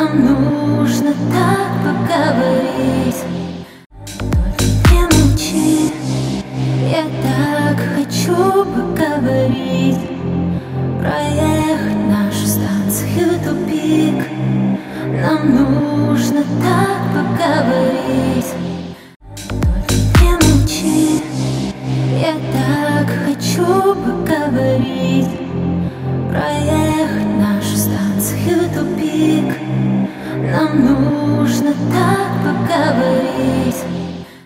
Нам нужно так поговорить. Только не молчи, я так хочу поговорить. Проехать нашу станцию тупик. Нам нужно так поговорить. Только не молчи, я так хочу поговорить. Проехать нашу станцию тупик. Нам нужно так поговорить.